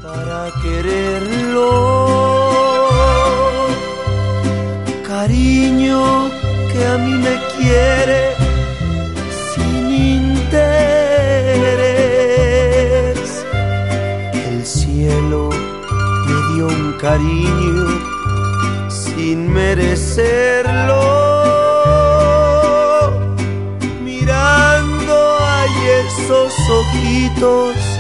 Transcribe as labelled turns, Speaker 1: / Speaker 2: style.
Speaker 1: para quererlo. Cariño que a mí me quiere sin interés. El cielo me dio un cariño sin merecerlo. Mirando a esos ojitos